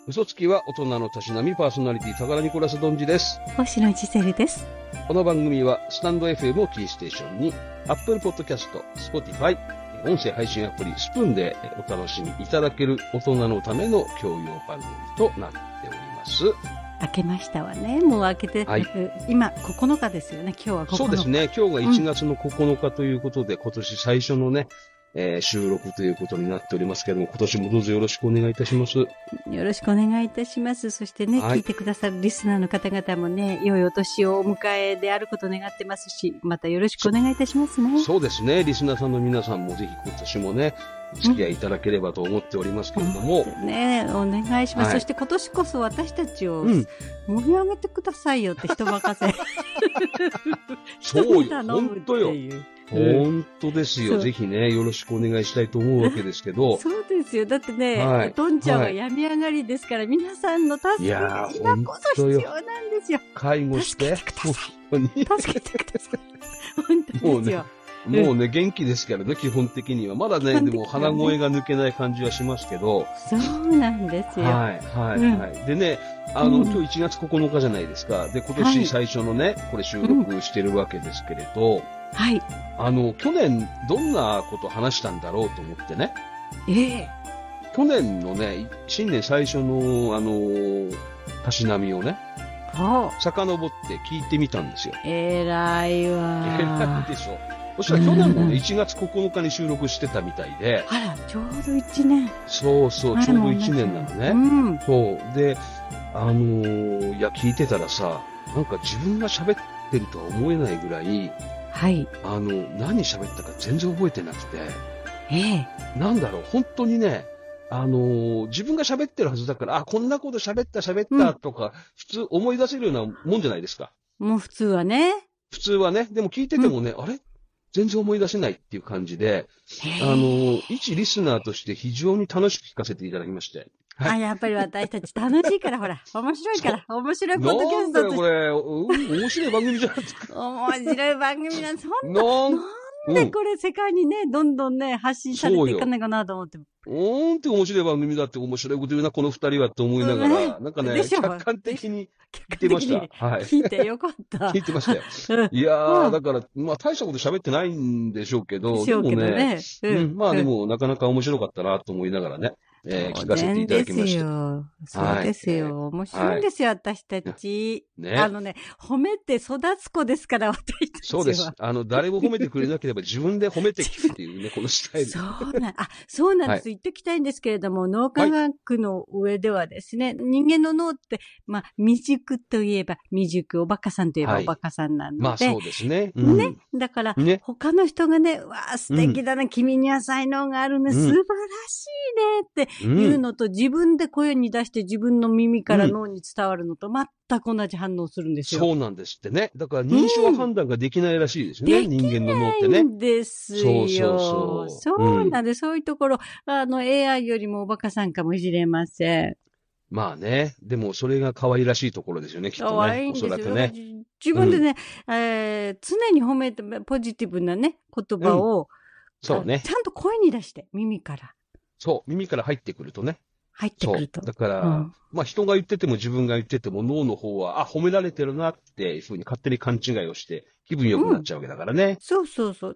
嘘つきは大人のたしなみパーソナリティ高田ニコラスドンジです。 星野ジゼルです。 この番組はスタンド FM をキーステーションに Apple Podcast、Spotify、音声配信アプリスプーンでお楽しみいただける大人のための教養番組となっております。 明けましたわね。もう明けて、はい、今9日ですよね。今日は9日。 そうですね。今日が1月の9日ということで、今年最初のね、収録ということになっておりますけれども、今年もどうぞよろしくお願いいたします。 よろしくお願いいたします。そしてね、聞いてくださるリスナーの方々もね、良いお年をお迎えであることを願ってますし、またよろしくお願いいたしますね。 そうですね。リスナーさんの皆さんもぜひ今年もね、お付き合いいただければと思っておりますけれども。 ね、お願いします。そして今年こそ私たちを盛り上げてくださいよって人任せ。 そうよ、本当よ。本当ですよ。ぜひね、よろしくお願いしたいと思うわけですけど。 そうですよ。だってね、トンちゃんは病み上がりですから、皆さんの助けが今こそ必要なんですよ。 介護して。 助けてください。助けてください。本当ですよ。 もうね、元気ですからね、基本的には。まだね、でも鼻声が抜けない感じはしますけど。 そうなんですよ。 はい。でね、今日1月9日じゃないですか。で、今年最初のね、これ収録してるわけですけれど。 はい。 去年どんなこと話したんだろうと思ってね。去年のね、新年最初の、たしなみをね、遡って聞いてみたんですよ。 偉いわ。 偉いでしょ。そしたら去年もね、1月9日に収録してたみたいで。 あら、ちょうど1年。 そう、ちょうど1年なのね。そう。で、いや、聞いてたらさ、なんか自分が喋ってるとは思えないぐらい、 はい。 何喋ったか全然覚えてなくて。なんだろう、本当にね、自分が喋ってるはずだから、こんなこと喋ったとか、普通思い出せるようなもんじゃないですか。 もう普通はね。 普通はね。でも聞いててもね、あれ全然思い出せないっていう感じで、一リスナーとして非常に楽しく聞かせていただきまして。 はい。やっぱり私たち楽しいから、ほら、面白いから、面白いポッドキャストとして。 なんだよ、これ、面白い番組じゃないですか。 面白い番組なんです。なんでこれ世界にね、どんどんね、発信されていかないかなと思って。 面白い番組だって面白いこと言うな、この二人はって思いながら、なんかね、客観的に聞いてました。はい。 聞いてよかった。 聞いてましたよ。いやー、だから、まあ大したこと喋ってないんでしょうけど、でもね、まあでもなかなか面白かったなと思いながらね。聞かせていただきました。 そうですよ。面白いんですよ、私たち。褒めて育つ子ですから、私たちは。 そうです。誰も褒めてくれなければ自分で褒めていくっていうね、このスタイル。 そうなんです。言っておきたいんですけれども、脳科学の上ではですね、人間の脳って、まあ、未熟といえば未熟、おバカさんといえばおバカさんなので。 まあそうですね。 ね。だから、他の人がね、わあ、素敵だな、君には才能があるね、素晴らしいねっていうのと、自分で声に出して自分の耳から脳に伝わるのと全く同じ反応するんですよ。 そうなんですってね。だから認証判断ができないらしいですよね、人間の脳ってね。 できないんですよ。そうなんです。そういうところ、AI よりもおバカさんかもしれません。 まあね。でも、それが可愛らしいところですよね、きっとね。 可愛いんですよ。 おそらくね。 自分でね、常に褒めて、ポジティブなね、言葉を、 そうね。 ちゃんと声に出して、耳から。 そう、耳から入ってくるとね。 入ってくると。 だから、まあ人が言ってても自分が言ってても脳の方は、褒められてるなっていうふうに勝手に勘違いをして気分良くなっちゃうわけだからね。 そう。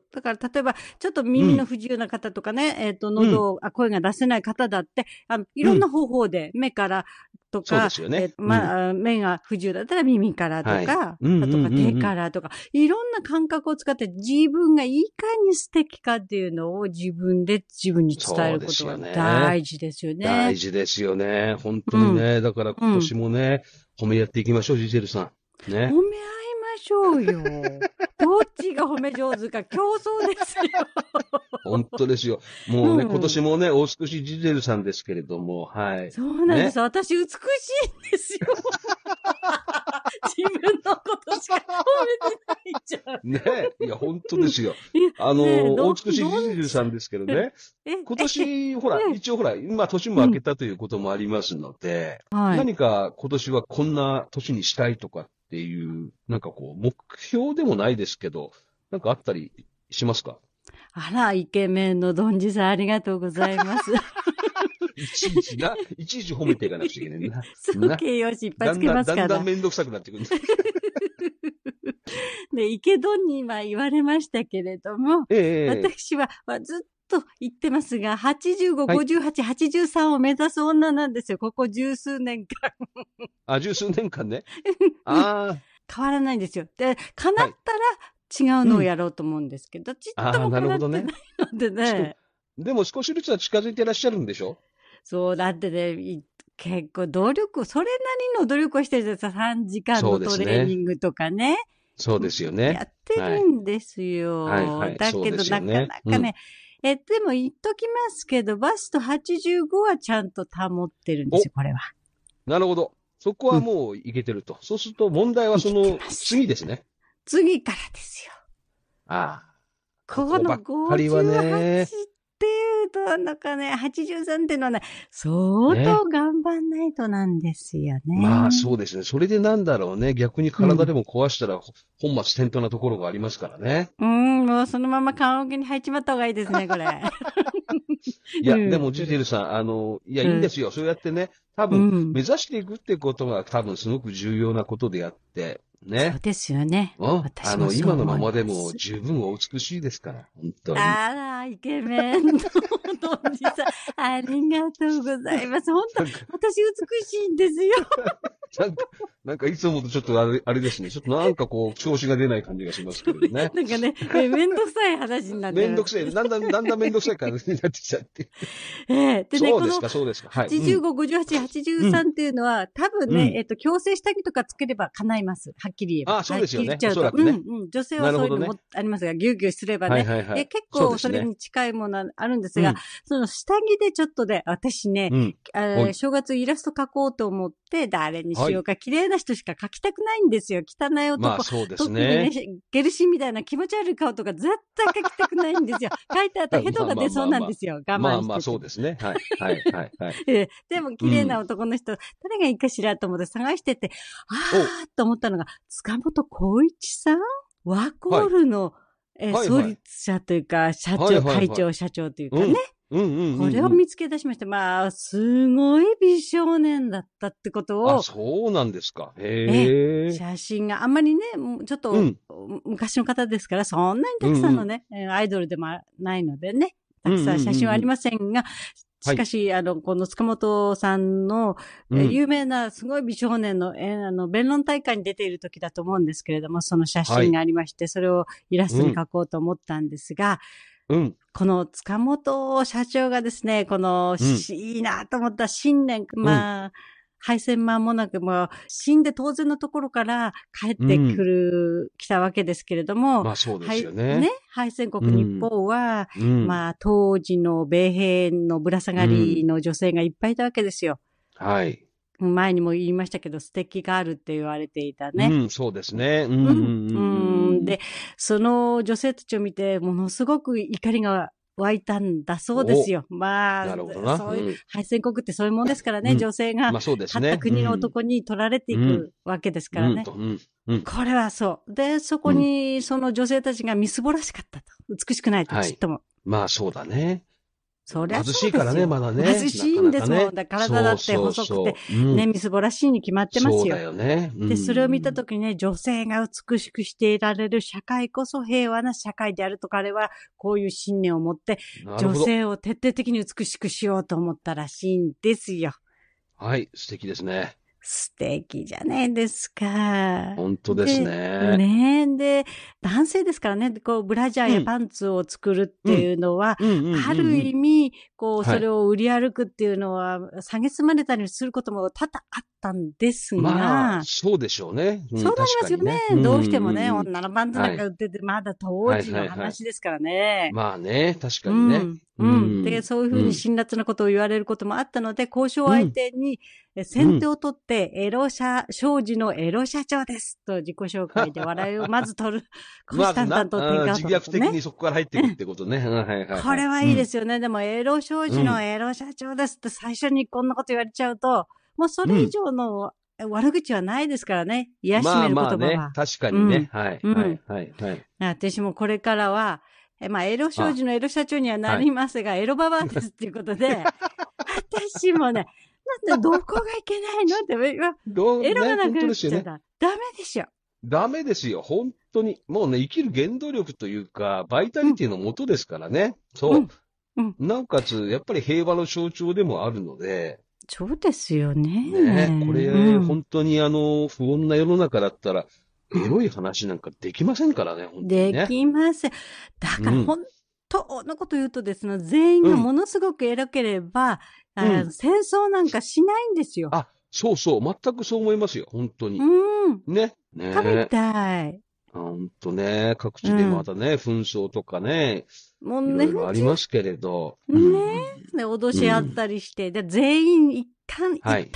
だから例えば、ちょっと耳の不自由な方とかね、声が出せない方だって、いろんな方法で目からとか、目が不自由だったら耳からとか、あとか手からとか、いろんな感覚を使って自分がいかに素敵かっていうのを自分で自分に伝えることが大事ですよね。 大事ですよね。本当にね。だから今年もね、褒めやっていきましょう、ジゼルさん。ね。 褒め合いましょうよ。どっちが褒め上手か競争ですよ。 本当ですよ。もうね、今年もね、お美しいジゼルさんですけれども、はい。 そうなんです。私美しいんですよ。自分のことしか褒めてないじゃん。 ねいや、本当ですよ。お美しいジゼルさんですけどね。今年、ほら、一応ほら、今年も明けたということもありますので、何か今年はこんな年にしたいとかっていう、なんかこう、目標でもないですけど、なんかあったりしますか？ あら、イケメンのドンジさんありがとうございます。 いちいち褒めていかなくちゃいけないな。 そう、形容詞いっぱいつけますから。 だんだんめんどくさくなってくる。 で、池戸に今言われましたけれども、私はずっと言ってますが、85、58、83を目指す女なんですよ。ここ十数年間。 十数年間ね。変わらないんですよ。で、叶ったら違うのをやろうと思うんですけど、ちっとも叶ってないのでね。 でも少しずつは近づいていらっしゃるんでしょ？ そう、だってね、結構それなりの努力をしてるじゃないですか。3時間のトレーニングとかね。 そうですよね。 やってるんですよ。だけど、なかなかね、でも言っときますけど、バスト85はちゃんと保ってるんですよ、これは。 なるほど。そこはもういけてると。そうすると問題はその次ですね。 次からですよ。ここの58っていうと、なんかね、83っていうのはね、相当頑張んないとなんですよね。 まあそうですね。それでなんだろうね。逆に体でも壊したら本末転倒なところがありますからね。 もうそのまま棺桶に入っちまった方がいいですね、これ。 いや、でもジジェルさん、いや、いいんですよ。そうやってね、多分、目指していくってことが多分すごく重要なことであって、ね。 そうですよね。 今のままでも十分お美しいですから、本当に。 あら、イケメンのおじさん、ありがとうございます。本当、私美しいんですよ。 なんかいつもとちょっとあれですね。ちょっとなんかこう、調子が出ない感じがしますけどね。 なんかね、めんどくさい話になって。 めんどくさい。だんだんめんどくさい感じになってきちゃって。 でね、 そうですか。 85、58、83っていうのは、多分ね、矯正下着とかつければ叶います。はっきり言えば。 そうですよね。 おそらくね。女性はそういうのもありますが、ギュウギュウすればね。結構それに近いものあるんですが、その下着でちょっとで、私ね、正月イラスト描こうと思って、誰にしようか、綺麗な人しか描きたくないんですよ。汚い男。 そうですね。 特にね、ゲルシンみたいな気持ち悪い顔とか絶対描きたくないんですよ。描いてあったらヘドが出そうなんですよ。我慢して。 そうですね。 でも綺麗な男の人、誰がいいかしらと思って探してて、と思ったのが、塚本浩一さんワコールの、創立者というか、会長、社長というかね。これを見つけ出しました。すごい美少年だったってことを。 そうなんですか。 写真があんまりね、ちょっと、昔の方ですから、そんなにたくさんのね、アイドルでもないのでね、たくさん写真はありませんが、しかし、この塚本さんの、有名なすごい美少年の、弁論大会に出ている時だと思うんですけれども、その写真がありまして、それをイラストに描こうと思ったんですが、この塚本社長がですね、いいなと思った新年、敗戦間もなく、死んで当然のところから帰ってきたわけですけれども、 そうですよね。 敗戦国日本は、当時の米兵のぶら下がりの女性がいっぱいいたわけですよ。前にも言いましたけど、素敵があるって言われていたね。 そうですね。 で、その女性たちを見て、ものすごく怒りが湧いたんだそうですよ。そういう、敗戦国ってそういうもんですからね、女性が、勝った国の男に取られていくわけですからね。これはそう。で、そこに、その女性たちがみすぼらしかったと。美しくないと、ちっとも。 そうだね。 そりゃ貧しいからね、まだね。 貧しいんですもん。体だって細くて、ね、みすぼらしいに決まってますよ。そうだよね。 で、それを見たときにね、女性が美しくしていられる社会こそ平和な社会であると彼は、こういう信念を持って、女性を徹底的に美しくしようと思ったらしいんですよ。 はい、素敵ですね。 素敵じゃないですか。 本当ですね。 で、男性ですからね、ブラジャーやパンツを作るっていうのは、ある意味、それを売り歩くっていうのは、蔑まれたりすることも多々あったんですが。 そうでしょうね。 そうなりますよね。どうしてもね、女のパンツなんか売ってて、まだ当時の話ですからね。 確かにね。 で、そういうふうに辛辣なことを言われることもあったので、交渉相手に先手を取って、商事のエロ社長ですと自己紹介で笑いをまず取る。虎視眈々と展開を自虐的にそこから入ってくるってことね。 これはいいですよね。でも、エロ商事のエロ社長ですって最初にこんなこと言われちゃうと、もうそれ以上の悪口はないですからね。癒しめる言葉は。 確かにね。 私もこれからは、エロ商事のエロ社長にはなりますが、エロババアですっていうことで、 私もね、なんでどこがいけないのって、エロがなくなっちゃったら、ダメでしょ。 ダメですよ、本当に。もうね、生きる原動力というか、バイタリティの元ですからね。そう。なおかつ、やっぱり平和の象徴でもあるので。 そうですよね。 ね、これ、本当に不穏な世の中だったら、エロい話なんかできませんからね、本当にね。 できません。だから本当のこと言うとですね、全員がものすごくエロければ、戦争なんかしないんですよ。 そうそう、全くそう思いますよ、本当に。ね。 食べたい。 本当ね、各地でまたね、紛争とかね、もうね、いろいろありますけれど。 ね脅し合ったりして、で全員一旦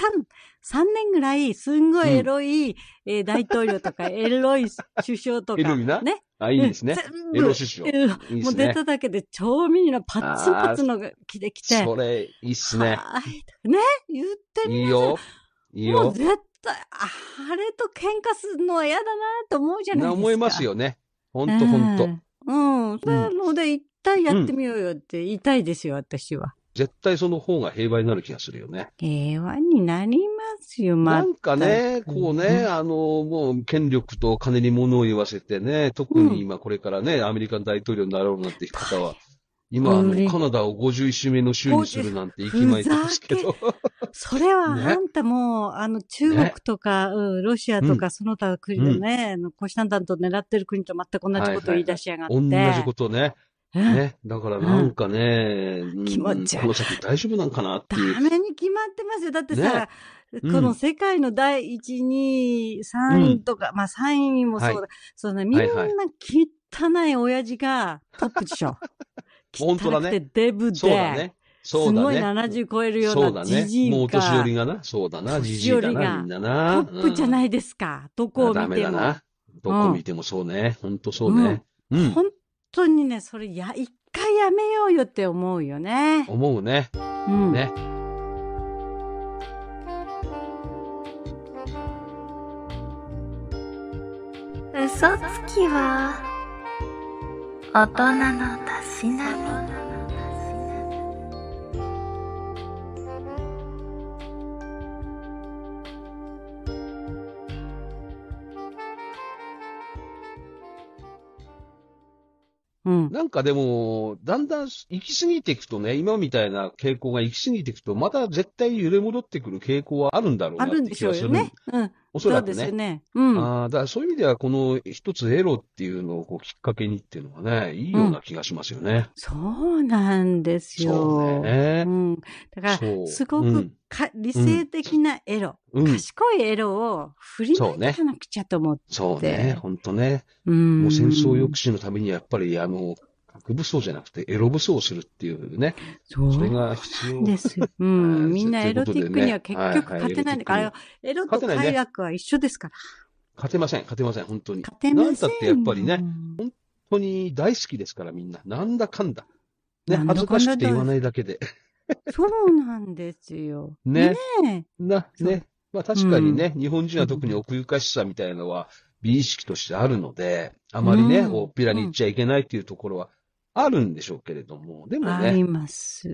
3年ぐらい、すんごいエロい、大統領とか、エロい首相とか。 エロいな。 ね。 いいですね。エロ首相。 もう出ただけで超ミニのパッツンパッツンの着てきて。 それ、いいっすね。 ね、言ってみいいよ。いいよ。 もう絶対、あれと喧嘩するのは嫌だなと思うじゃないですか。 思いますよね。ほんとほんと。 なので、一旦やってみようよって言いたいですよ、私は。 絶対その方が平和になる気がするよね。 平和になりますよ、 なんかね、こうね、もう権力と金に物を言わせてね、特に今これからね、アメリカの大統領になろうなんて方は、今カナダを51週目の州にするなんて息巻いてますけど。 それはあんたもう、中国とか、ロシアとかその他国でね、虎視眈々と狙ってる国と全く同じことを言い出しやがって。 同じことね。ね。だからなんかね、 気持ち悪い。 この先大丈夫なんかなっていう。 ダメに決まってますよ。だってさ、この世界の第1、2、3位とか、まあ3位もそうだ。そうね、みんな汚い親父がトップでしょ。 本当だね。 汚くてデブで。 そうだね。 すごい70超えるようなジジイが。 もうお年寄りがな。そうだな。ジジイだな、みんなな。 トップじゃないですか。どこを見ても。 ダメだな。どこ見てもそうね。ほんとそうね。 本当にね、それ一回やめようよって思うよね。 思うね。ね。 嘘つきは大人のたしなみ。 なんかでも、だんだん行き過ぎていくとね、今みたいな傾向が行き過ぎていくと、また絶対揺れ戻ってくる傾向はあるんだろうなって気がする。あるんでしょうよね。おそらくね。 そうですね。 だからそういう意味では、この一つエロっていうのをこうきっかけにっていうのはね、いいような気がしますよね。 そうなんですよ。 そうね。 だから、すごく理性的なエロ、賢いエロを振りまいてかなくちゃと思って。 そうね、ほんとね。もう戦争抑止のためにやっぱり核武装じゃなくてエロ武装をするっていうね。それが必要ですよ。みんなエロティックには結局勝てないんだから、エロと快楽は一緒ですから。 勝てません、本当に。 勝てません。 なんだってやっぱりね、本当に大好きですからみんな。なんだかんだ。ね、恥ずかしくて言わないだけで。 そうなんですよ。 ね。ね。まあ確かにね、日本人は特に奥ゆかしさみたいなのは美意識としてあるので、あまりね、大っぴらに言っちゃいけないっていうところはあるんでしょうけれども、でもね。 あります。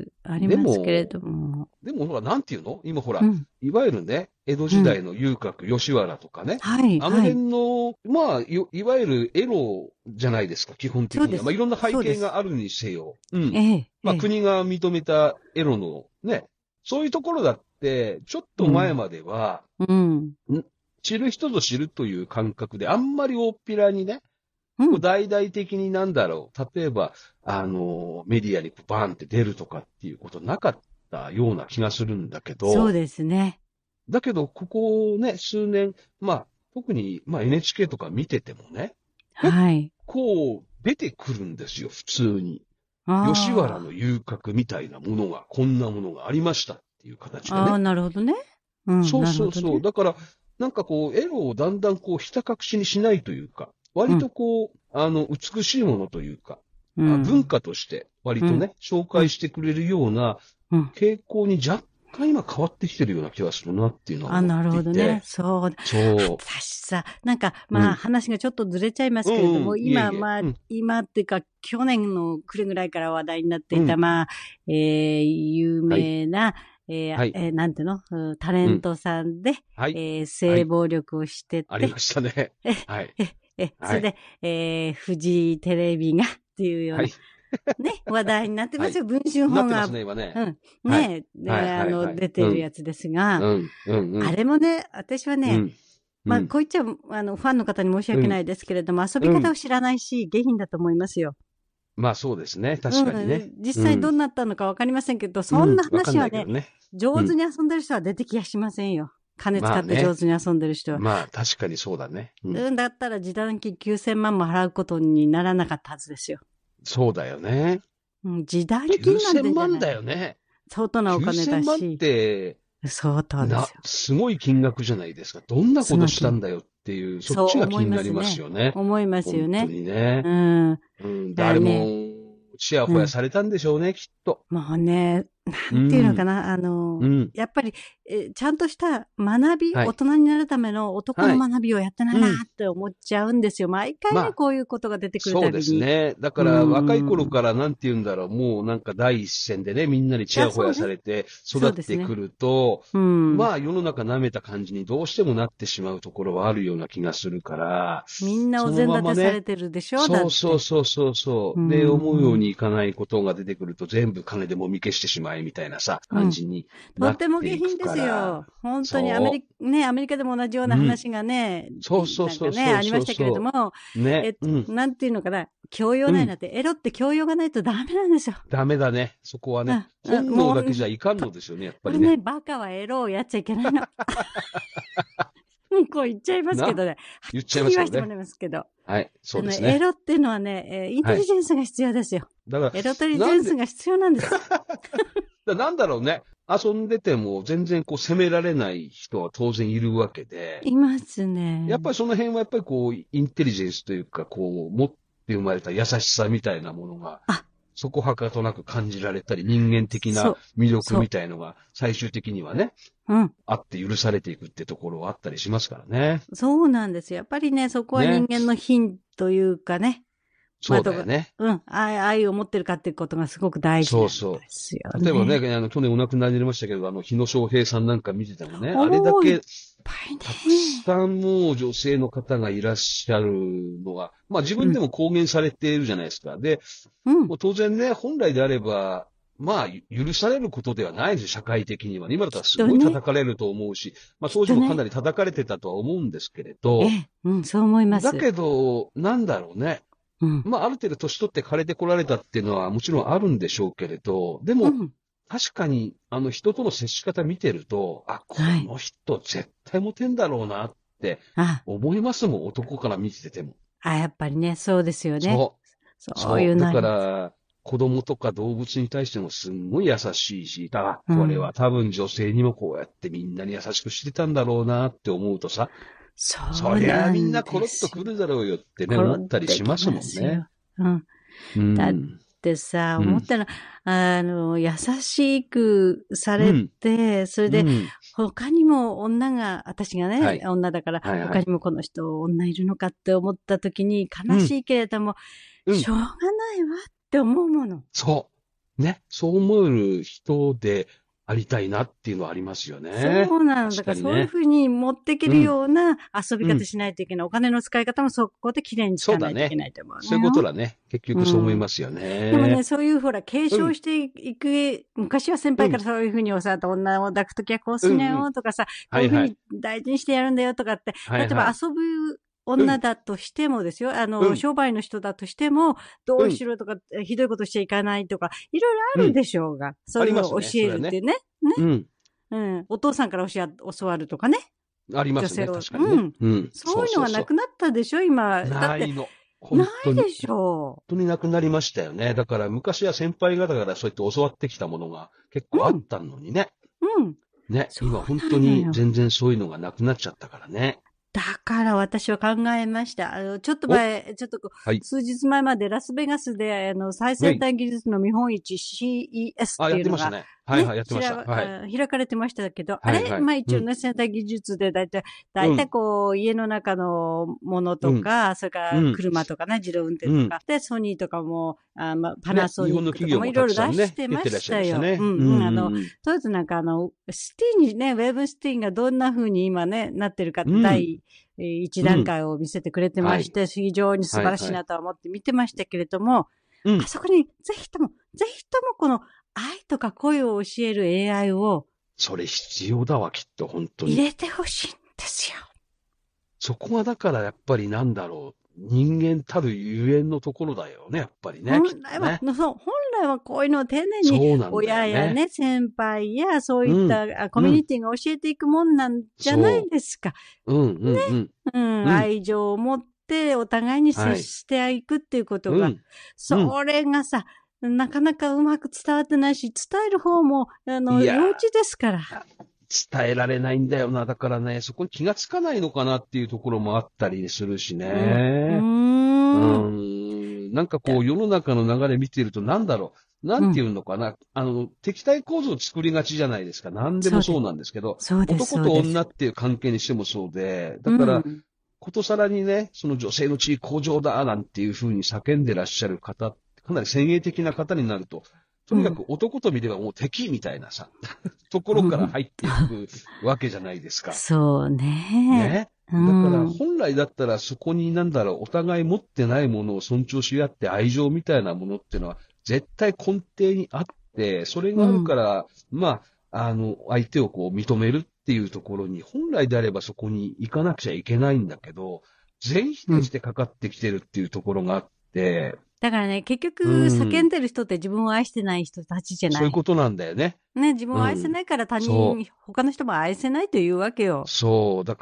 ありますけれども。 でもほら、なんていうの今ほら、いわゆるね、江戸時代の遊郭、吉原とかね。あの辺の、まあ、いわゆるエロじゃないですか、基本的には。まあいろんな背景があるにせよ。まあ国が認めたエロのね、そういうところだって、ちょっと前までは、知る人ぞ知るという感覚で、あんまり大っぴらにね、大々的になんだろう。例えば、メディアにバーンって出るとかっていうことなかったような気がするんだけど。 そうですね。 だけど、ここね、数年、まあ、特に、まあ NHK とか見ててもね。 はい。 こう、出てくるんですよ、普通に。吉原の遊郭みたいなものが、こんなものがありましたっていう形でね。 なるほどね。 そう。だから、なんかこう、エロをだんだんこう、ひた隠しにしないというか。割とこう、美しいものというか、文化として割とね、紹介してくれるような傾向に若干今変わってきてるような気がするなっていうのは。 なるほどね。そう。私さ、なんか、まあ話がちょっとずれちゃいますけれども、今っていうか、去年の暮れぐらいから話題になっていた、まあ、有名な、 なんていうの、タレントさんで、性暴力をしてて。 ありましたね。はい。 それで、フジテレビがっていうような、ね、話題になってますよ。文春本が。 なってますね、今ね。 ね、出てるやつですが、あれもね、私はね、まあ、こう言っちゃ、ファンの方に申し訳ないですけれども、遊び方を知らないし、下品だと思いますよ。 まあそうですね。確かにね。 実際どうなったのかわかりませんけど、そんな話はね、上手に遊んでる人は出てきやしませんよ。金使って上手に遊んでる人は。 まあ確かにそうだね。 だったら示談金9000万も払うことにならなかったはずですよ。 そうだよね。 示談金なんて。 9000万だよね。 相当なお金だし。 9000万って、 相当ですよ。 すごい金額じゃないですか。どんなことしたんだよっていう、そっちが気になりますよね。 思いますよね。 本当にね。誰も、ちやほやされたんでしょうね、きっと。 もうね、なんていうのかな、やっぱり、ちゃんとした学び、大人になるための男の学びをやってないなって思っちゃうんですよ。毎回ね、こういうことが出てくるたびに。 そうですね。だから、若い頃からなんて言うんだろう、もうなんか第一線でね、みんなにちやほやされて育ってくると、まあ世の中舐めた感じにどうしてもなってしまうところはあるような気がするから、 みんなお膳立てされてるでしょ、 そう。で、思うようにいかないことが出てくると全部金でもみ消してしまいみたいなさ、感じになっていくから。 とっても下品ですよ。本当にアメリカでも同じような話がね、 そうありましたけれども、なんていうのかな、教養ないなって、エロって教養がないとダメなんですよ。 ダメだね。そこはね。本能だけじゃいかんのですよね、やっぱりね。 バカはエロをやっちゃいけないの。こう言っちゃいますけどね。 言っちゃいますけどね。 言わせてもらいますけど。 はい、そうですね。 エロっていうのはね、インテリジェンスが必要ですよ。 だから、 エロテリジェンスが必要なんです。 なんだろうね。遊んでても全然こう責められない人は当然いるわけで。 いますね。 やっぱりその辺はやっぱりこう、インテリジェンスというか、こう、持って生まれた優しさみたいなものが、そこはかとなく感じられたり、人間的な魅力みたいのが最終的にはね、あって許されていくってところはあったりしますからね。 そうなんですよ。やっぱりね、そこは人間の品というかね。 そうだよね。 愛を持ってるかっていうことがすごく大事なんですよね。 そう。例えばね、去年お亡くなりになりましたけど、日野翔平さんなんか見てたのね。あれだけ、たくさんもう女性の方がいらっしゃるのが、まあ自分でも公言されているじゃないですか。で、もう当然ね、本来であれば、まあ、許されることではないです、社会的には。今だったらすごい叩かれると思うし、まあ当時もかなり叩かれてたとは思うんですけれど。 そう思います。 だけど、なんだろうね。まあ、ある程度年取って枯れてこられたっていうのはもちろんあるんでしょうけれど、でも、確かに、人との接し方見てると、この人絶対モテんだろうなって思いますもん、男から見てても。 やっぱりね、そうですよね。 そういうの。だから、子供とか動物に対してもすんごい優しいし、これは多分女性にもこうやってみんなに優しくしてたんだろうなって思うとさ、そりゃみんなコロッと来るだろうよってね、思ったりしますもんね。 だってさ、思ったら、優しくされて、それで、他にも女が、私がね、女だから、他にもこの人女いるのかって思った時に悲しいけれども、しょうがないわって思うもの。 そう。ね。そう思える人で、ありたいなっていうのはありますよね。 そうなんだから、そういうふうに持っていけるような遊び方しないといけない。お金の使い方もそこできれいに使わないといけないと思うね。 そういうことだね。結局そう思いますよね。 でもね、そういうほら、継承していく、昔は先輩からそういうふうに教わった女を抱くときはこうしなよとかさ、こういうふうに大事にしてやるんだよとかって、例えば遊ぶ女だとしてもですよ。商売の人だとしても、どうしろとか、ひどいことしちゃいかないとか、いろいろあるでしょうが。そういうのを教えるってね。お父さんから教わるとかね。 ありますね。確かにね。 そういうのがなくなったでしょ、今。 ないの。 ないでしょう。本当になくなりましたよね。だから昔は先輩方からそうやって教わってきたものが結構あったのにね。ね。今本当に全然そういうのがなくなっちゃったからね。 だから私は考えました。ちょっと数日前までラスベガスで、最先端技術の見本市 CES っていうのが、 はいはい、やってました。はい。開かれてましたけど、あれまあ一応ね、先端技術でだいたいこう、家の中のものとか、それから車とかね、自動運転とか、で、ソニーとかも、パナソニックとかもいろいろ出してましたよ。とりあえずなんかシティにね、ウェブシティがどんな風に今ね、なってるかって第一段階を見せてくれてまして、非常に素晴らしいなとは思って見てましたけれども、あそこにぜひともこの愛とか恋を教える AI を。 それ必要だわ、きっと、本当に。 入れてほしいんですよ。 そこはだからやっぱりなんだろう。人間たるゆえんのところだよね、やっぱりね。 本来はこういうのを丁寧に親やね、先輩やそういったコミュニティが教えていくもんなんじゃないですか。愛情を持ってお互いに接していくっていうことが、それがさ、なかなかうまく伝わってないし、伝える方も、幼稚ですから。 伝えられないんだよな。だからね、そこに気がつかないのかなっていうところもあったりするしね。なんかこう、世の中の流れ見てると、なんだろう。なんていうのかな。敵対構造を作りがちじゃないですか。何でもそうなんですけど。男と女っていう関係にしてもそうで。だから、ことさらにね、その女性の地位向上だ、なんていうふうに叫んでらっしゃる方、かなり先鋭的な方になると、とにかく男と見ればもう敵みたいなさ、ところから入っていくわけじゃないですか。 そうね。 だから本来だったらそこになんだろう、お互い持ってないものを尊重し合って愛情みたいなものっていうのは絶対根底にあって、それがあるから、相手をこう認めるっていうところに、本来であればそこに行かなくちゃいけないんだけど、全否定してかかってきてるっていうところがあって、 だからね、結局、叫んでる人って自分を愛してない人たちじゃない。 そういうことなんだよね。 ね、自分を愛せないから他人、他の人も愛せないというわけよ。 そう。だから、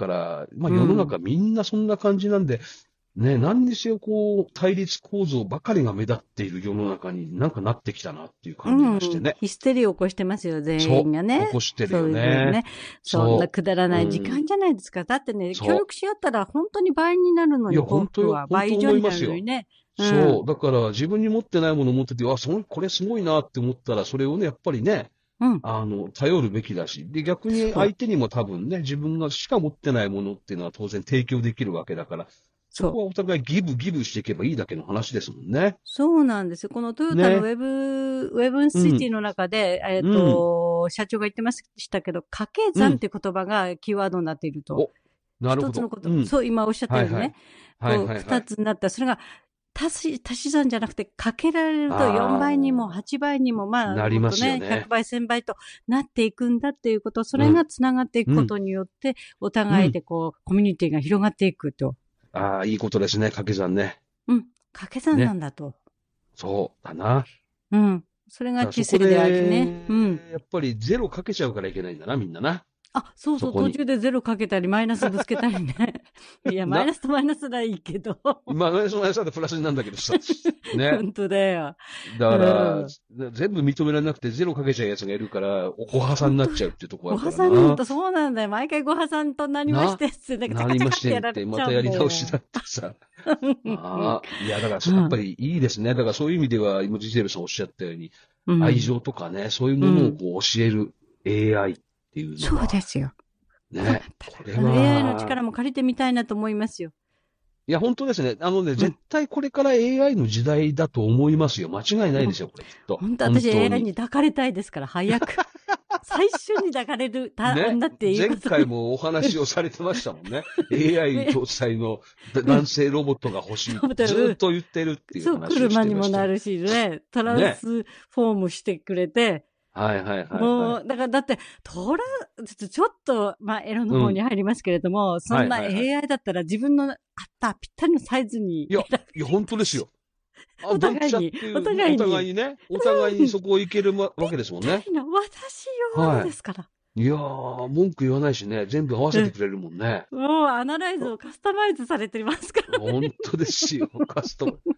世の中みんなそんな感じなんで、ね、何にせよこう、対立構造ばかりが目立っている世の中になんかなってきたなっていう感じがしてね。 ヒステリーを起こしてますよ、全員がね。 起こしてるよね。 そんなくだらない時間じゃないですか。だってね、協力し合ったら本当に倍になるのに、本当は倍以上になるのにね。 そう。だから、自分に持ってないものを持ってて、これすごいなって思ったら、それをね、やっぱりね、頼るべきだし。で、逆に相手にも多分ね、自分がしか持ってないものっていうのは当然提供できるわけだから、そこはお互いギブしていけばいいだけの話ですもんね。 そうなんですよ。このトヨタのウェブシティの中で、社長が言ってましたけど、掛け算って言葉がキーワードになっていると。 なるほど。 一つのこと。そう、今おっしゃったようにね。二つになった。それが、足し算じゃなくて、かけられると4倍にも8倍にも、 なりますよね。 100倍、1000倍となっていくんだっていうこと、それが繋がっていくことによって、お互いでこう、コミュニティが広がっていくと。 いいことですね、掛け算ね。 掛け算なんだと。 そうだな。 それが知性であるね。 やっぱりゼロかけちゃうからいけないんだな、みんなな。 そうそう、途中でゼロかけたり、マイナスぶつけたりね。いや、マイナスとマイナスならいいけど。 マイナスとマイナスだとプラスになるんだけどさ。ね。 本当だよ。 だから、全部認められなくてゼロかけちゃうやつがいるから、ご破産になっちゃうっていうところあるからな。 ご破産とそうなんだよ。毎回ご破産となりましてって、 なりましてって、またやり直しだってさ。いや、だから、やっぱりいいですね。だからそういう意味では、今、ジゼルさんおっしゃったように、愛情とかね、そういうものをこう教える AI っていうのは。 そうですよ。 ね。 これは。AI の力も借りてみたいなと思いますよ。 いや、本当ですね。絶対これから AI の時代だと思いますよ。間違いないですよ、これきっと。 本当、私 AI に抱かれたいですから、早く。最初に抱かれる女っていうこと。前回もお話をされてましたもんね。AI 搭載の男性ロボットが欲しい。ずっと言ってるっていう話をしてました。 そう、車にもなるしね。トランスフォームしてくれて。もう、だって、ちょっと、エロの方に入りますけれども、そんな AI だったら自分のぴったりのサイズに。 いや、本当ですよ。 お互いにね。お互いにそこをいけるわけですもんね。 私用ですから。 いやー、文句言わないしね、全部合わせてくれるもんね。 もう、アナライズをカスタマイズされてますから。 本当ですよ、カスタマイズ。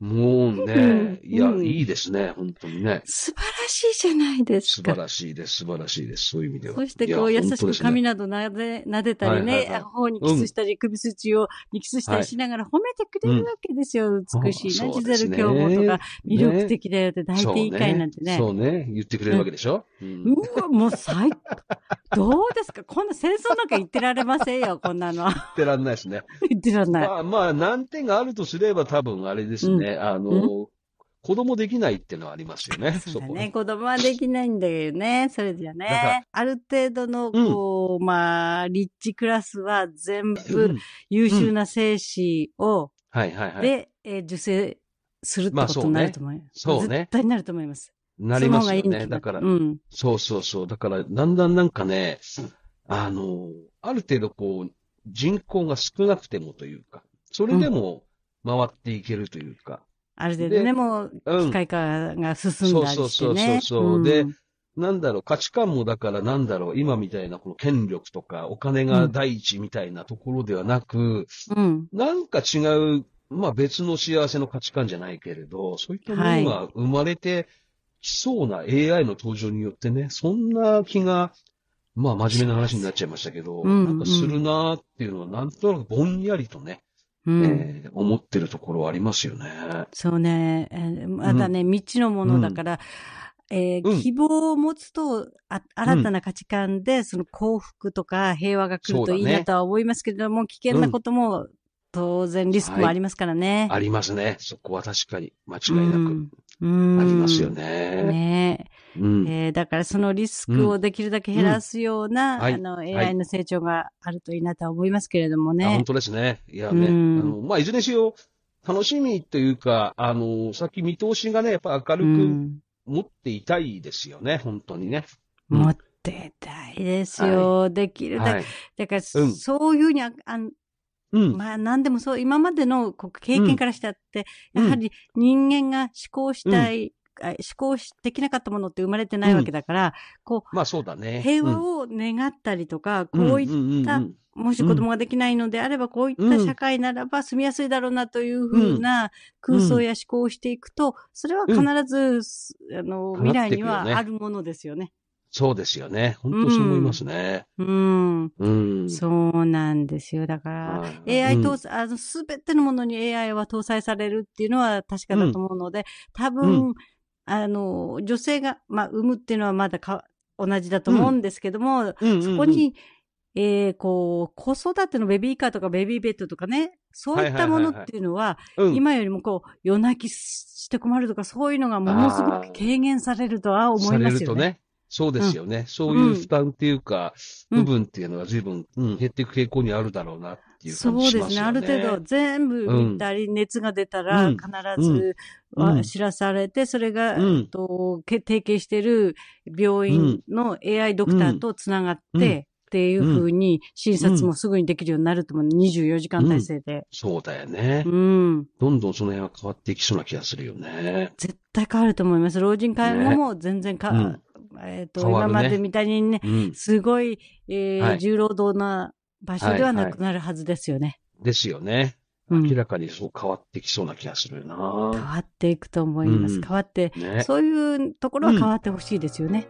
もうね、いや、いいですね、本当にね。 素晴らしいじゃないですか。 素晴らしいです、素晴らしいです、そういう意味では。 そしてこう、優しく髪など撫でたりね、頬にキスしたり、首筋にキスしたりしながら褒めてくれるわけですよ。美しいな、ジゼル今日もとか、魅力的だよって抱いていいかいなんてね。 そうね、言ってくれるわけでしょ。 うわ、もう最高。どうですか？こんな戦争なんか言ってられませんよ、こんなの。言ってらんないですね。 言ってらんない。 まあ、難点があるとすれば多分あれですね。子供できないっていうのはありますよね。 そうだね。子供はできないんだよね。それじゃね。ある程度の、こう、まあ、リッチクラスは全部優秀な精子を、で、受精するってことになると思います。そうね。絶対になると思います。 なりますよね。だから、そうそうそう。だから、だんだんなんかね、ある程度こう、人口が少なくてもというか、それでも回っていけるというか、 ある程度ね、もう、機械化が進んだりしてね。 そう。で、価値観もだから今みたいなこの権力とかお金が第一みたいなところではなく、なんか違う、まあ別の幸せの価値観じゃないけれど、そういったものが生まれてきそうな AI の登場によってね、そんな気が、まあ真面目な話になっちゃいましたけど、なんかするなーっていうのはなんとなくぼんやりとね、思ってるところはありますよね。 そうね。まだね、未知のものだから、希望を持つと、新たな価値観で、その幸福とか平和が来るといいなとは思いますけれども、危険なことも当然リスクもありますからね。 ありますね。そこは確かに間違いなく。ありますよね。 だからそのリスクをできるだけ減らすような、AI の成長があるといいなとは思いますけれどもね。 本当ですね。いやね。まあ、いずれにしよう、楽しみというか、さっき見通しがね、やっぱ明るく持っていたいですよね、本当にね。 持っていたいですよ。できるだけ。だから、そういうふうに、まあ何でもそう、今までの経験からしたって、やはり人間が思考したい、思考できなかったものって生まれてないわけだから、こう、 まあそうだね。 平和を願ったりとか、こういった、もし子供ができないのであれば、こういった社会ならば住みやすいだろうなというふうな空想や思考をしていくと、それは必ず、未来にはあるものですよね。 そうですよね。本当そう思いますね。 そうなんですよ。だから、AI 搭載、すべてのものに AI は搭載されるっていうのは確かだと思うので、多分、女性が、まあ、産むっていうのはまだ同じだと思うんですけども、そこに、こう、子育てのベビーカーとかベビーベッドとかね、そういったものっていうのは、今よりもこう、夜泣きして困るとか、そういうのがものすごく軽減されるとは思いますよね。されるとね。 そうですよね。そういう負担っていうか、部分っていうのは随分、減っていく傾向にあるだろうなっていう感じしますよね。そうですね。ある程度全部見たり、熱が出たら必ず、知らされて、それが、提携している病院の AI ドクターとつながって、っていう風に診察もすぐにできるようになると思う。24時間体制で。 そうだよね。どんどんその辺は変わっていきそうな気がするよね。 絶対変わると思います。老人介護も全然今までみたいにね、すごい、重労働な場所ではなくなるはずですよね。 ですよね。明らかにそう変わってきそうな気がするな。 変わっていくと思います。変わって、そういうところは変わってほしいですよね。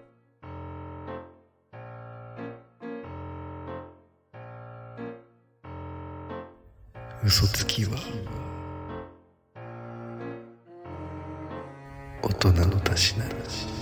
嘘つきは大人のたしなみ。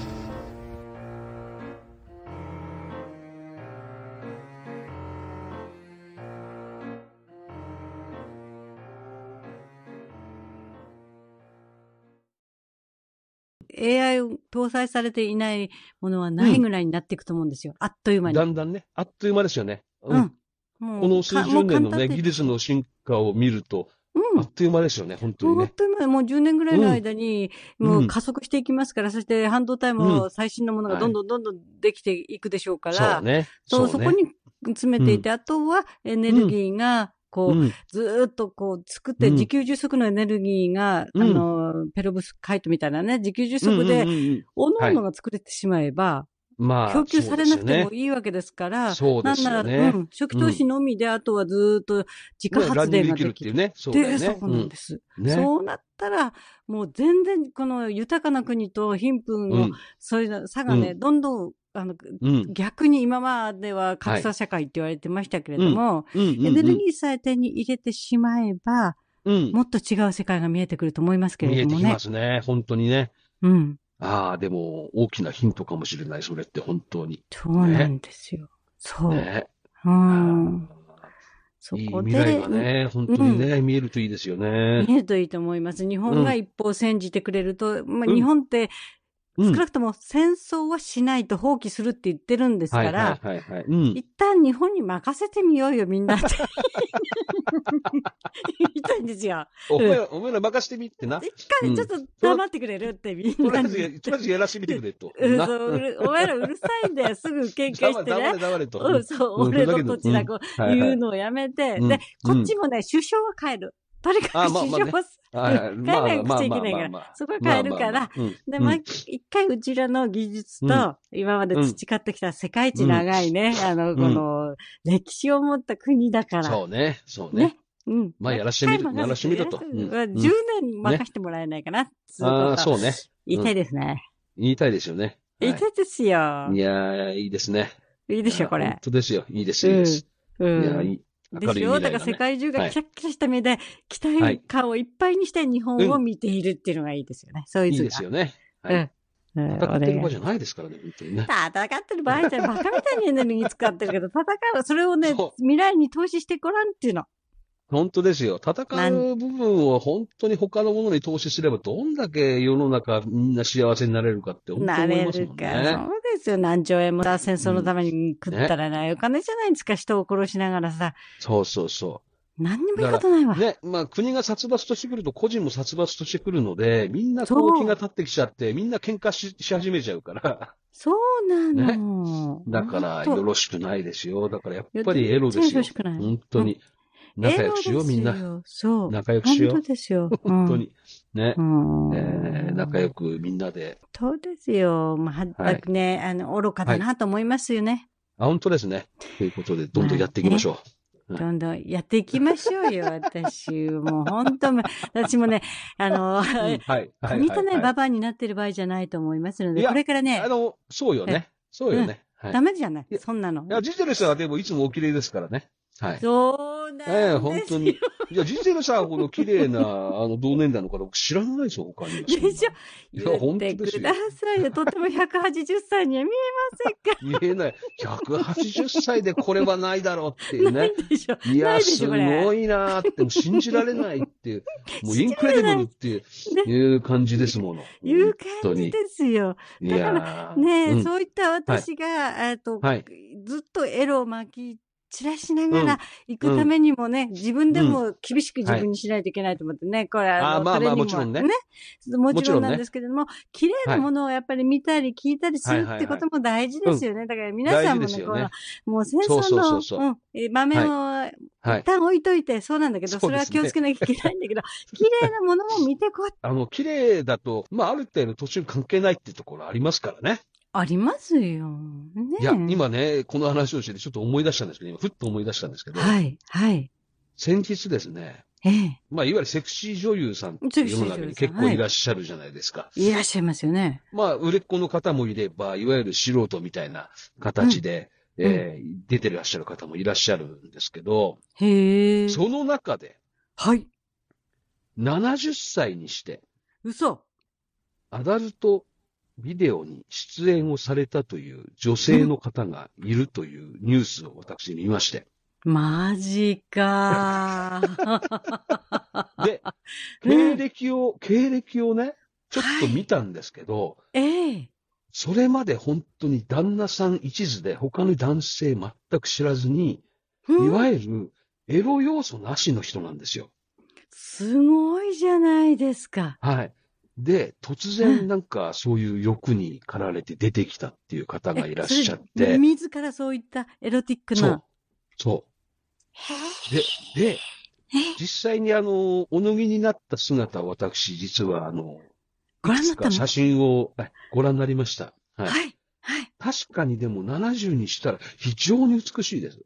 AI を搭載されていないものはないぐらいになっていくと思うんですよ。あっという間に。 だんだんね。あっという間ですよね。この数十年のね、技術の進化を見ると、あっという間ですよね、本当にね。 あっという間、もう10年ぐらいの間に、もう加速していきますから、そして半導体も最新のものがどんどんできていくでしょうから、そこに詰めていて、あとはエネルギーが、こう、ずーっとこう作って、自給自足のエネルギーが、ペロブスカイトみたいなね、自給自足で、おのおのが作れてしまえば、 供給されなくてもいいわけですから、 そうですよね。 なんなら、初期投資のみで、あとはずっと自家発電ができる。 ね、そうだよね。 そうなんです。そうなったら、もう全然、この豊かな国と貧富の、そういう差がね、どんどん、逆に今までは格差社会って言われてましたけれども、エネルギーさえ手に入れてしまえば、もっと違う世界が見えてくると思いますけれどもね。 見えてきますね、本当にね。ああ、でも、大きなヒントかもしれない、それって本当に。 そうなんですよ。そう。 そこで。いい未来がね、本当にね、見えるといいですよね。 見えるといいと思います。日本が一歩煎じてくれると、日本って、少なくとも戦争はしないと放棄するって言ってるんですから、一旦日本に任せてみようよ、みんなって。言いたいんですよ。 お前ら任せてみってな。 一回ちょっと黙ってくれるってみんな。 とりあえずやらしてみてくれと。 お前らうるさいんだよ、すぐ喧嘩してね。 黙れと。 そう、俺の土地だ、こう、言うのをやめて。で、こっちもね、首相は変える。とにかく首相は、変えなくちゃいけないから、そこは変えるから、で、一回うちらの技術と、今まで培ってきた世界一長いね、この、歴史を持った国だから。 そうね。まあ、やらしてみろと。 10年任してもらえないかな。 そうね。 言いたいですね。 言いたいですよね。 言いたいですよ。 いやいいですね。 いいでしょ、これ。 本当ですよ。いいです、いいです。いや、いい。 でしょ？だから世界中がキラッキラした目で、期待感をいっぱいにして日本を見ているっていうのがいいですよね。そういう。 いいですよね。戦ってる場合じゃないですからね、本当にね。 戦ってる場合じゃバカみたいにエネルギー使ってるけど、それをね、未来に投資してごらんっていうの。 本当ですよ。戦う部分を本当に他のものに投資すれば、どんだけ世の中みんな幸せになれるかって本当に思いますもんね。なれるか。 そうですよ。何兆円も戦争のために食ったらないお金じゃないですか。人を殺しながらさ。 そう。 何にもいいことないわ。 ね、まあ国が殺伐としてくると個人も殺伐としてくるので、みんなこう気が立ってきちゃって、みんな喧嘩し始めちゃうから。 そうなの。 だからよろしくないですよ。だからやっぱりエロですよ。よろしくない。本当に。仲良くしよう、みんな。 そう。 仲良くしよう。 本当ですよ。 本当に。ね。仲良くみんなで。 そうですよ。まあ、ね、愚かだなと思いますよね。 本当ですね。ということで、どんどんやっていきましょう。どんどんやっていきましょうよ、私。もう本当、私もね、国とね、ババアになってる場合じゃないと思いますので、これからね。 そうよね。そうよね。 ダメじゃない。そんなの。 いや、ジゼルさんはでもいつもお綺麗ですからね。はい。 そうなんですよ。 本当に。いや、ジゼルさんほど綺麗な、同年代の方、僕知らないですよ、他に。 でしょ。言ってくださいよ。とても180歳には見えませんか。 見えない。180歳でこれはないだろうっていうね。 ないでしょ。 いや、すごいなーって、信じられないっていう、もうインクレディブルっていう感じですもの。 いう感じですよ。だからね、そういった私が、ずっとエロを巻き散らしながら行くためにもね、自分でも厳しく自分にしないといけないと思ってね、これもちろんね。 もちろんなんですけれども、綺麗なものをやっぱり見たり聞いたりするってことも大事ですよね。だから皆さんもね、もう戦争の場面を一旦置いといて、そうなんだけど、それは気をつけなきゃいけないんだけど、綺麗なものも見てこう。綺麗だと、ある程度途中関係ないっていうところありますからね。 ありますよ。ね。 いや、今ね、この話をしててちょっと思い出したんですけど、今、ふっと思い出したんですけど。 はい。 先日ですね。いわゆるセクシー女優さんって世の中に結構いらっしゃるじゃないですか。 いらっしゃいますよね。 売れっ子の方もいれば、いわゆる素人みたいな形で、出てらっしゃる方もいらっしゃるんですけど、その中で、70歳にして、 嘘。 アダルトビデオに出演をされたという女性の方がいるというニュースを私見まして。 マジかー。で、経歴をね、ちょっと見たんですけど、それまで本当に旦那さん一途で他の男性全く知らずに、いわゆるエロ要素なしの人なんですよ。 すごいじゃないですか。 はい。で、突然なんかそういう欲に駆られて出てきたっていう方がいらっしゃって。 自らそういったエロティックな。 そう。で、実際にお脱ぎになった姿を私、実はご覧になったの？ 写真をご覧になりました。 はい。 確かにでも70にしたら非常に美しいです。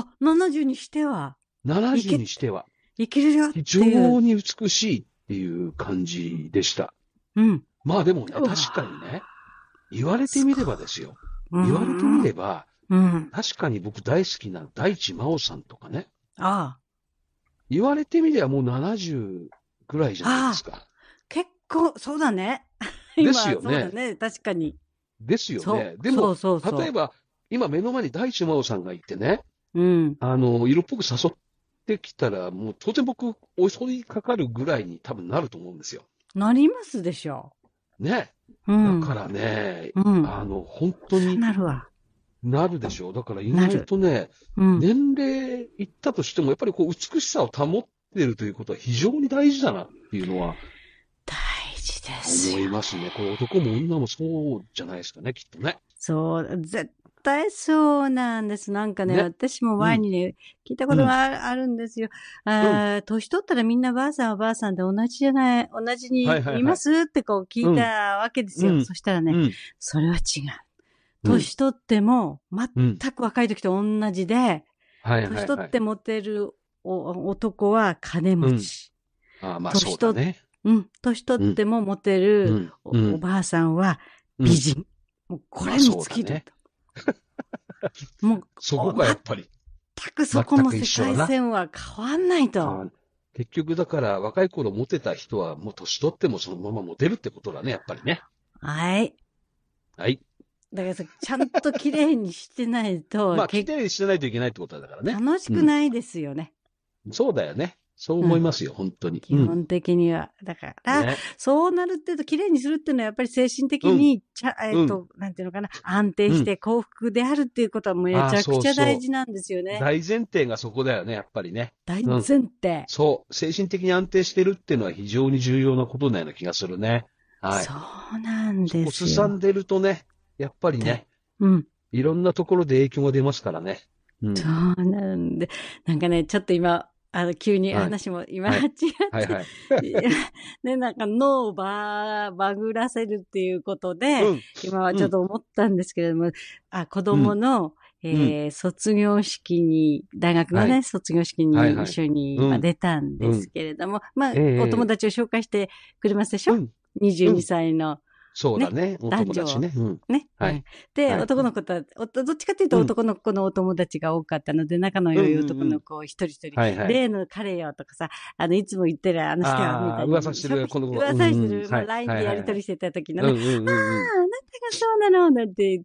70にしては。 70にしては。 いけるよっていう。 非常に美しいっていう感じでした。 うん。 まあでもね、確かにね、言われてみればですよ。言われてみれば、確かに僕大好きな大地真央さんとかね。言われてみればもう70ぐらいじゃないですか。 結構、そうだね。 ですよね。 そうだね、確かに。 ですよね。でも、例えば、今目の前に大地真央さんがいてね、色っぽく誘ってきたら、もう当然僕、襲いかかるぐらいに多分なると思うんですよ。 なりますでしょ。 ね。だからね、本当に。 なるわ。 なるでしょう。だから意外とね、年齢いったとしても、やっぱりこう美しさを保っているということは非常に大事だなっていうのは、 大事です思いますね。これ男も女もそうじゃないですかね、きっとね。 そう、絶対そうなんです。なんかね、私も前にね、聞いたことがあるんですよ。年取ったらみんなばあさんはばあさんで同じじゃない、同じにいますってこう聞いたわけですよ。そしたらね、それは違う。年取っても、全く若い時と同じで、年取ってモテる男は金持ち。 まあそうだね。 年取ってもモテるおばあさんは美人。もうこれに尽きると。 もう、そこがやっぱり。 全くそこの世界線は変わんないと。 結局だから若い頃モテた人はもう年取ってもそのままモテるってことだね、やっぱりね。 はい。 はい。 だからちゃんと綺麗にしてないと。 まあ、綺麗にしてないといけないってことだからね。 楽しくないですよね。 そうだよね。そう思いますよ、本当に。 基本的には。だから、そうなるっていうと、綺麗にするっていうのはやっぱり精神的に、なんていうのかな、安定して幸福であるっていうことはめちゃくちゃ大事なんですよね。 大前提がそこだよね、やっぱりね。 大前提。 そう。精神的に安定してるっていうのは非常に重要なことなような気がするね。はい。 そうなんですよ。 すさんでるとね、やっぱりね、いろんなところで影響が出ますからね。 そうなんで、なんかね、ちょっと今、急に話も今違って、ね、なんか脳をバグらせるっていうことで、今はちょっと思ったんですけれども、子供の、卒業式に、大学のね、卒業式に一緒に出たんですけれども、まあ、お友達を紹介してくれますでしょ？ 22 歳の。 そうだね。お友達ね。 ね。で、男の子と、どっちかというと男の子のお友達が多かったので、仲の良い男の子を一人一人、例の彼よとかさ、いつも言ってるあの人よ、みたいな。 噂してる、この子。 噂してる、LINE でやり取りしてた時のね、あなたがそうなのなんて言って、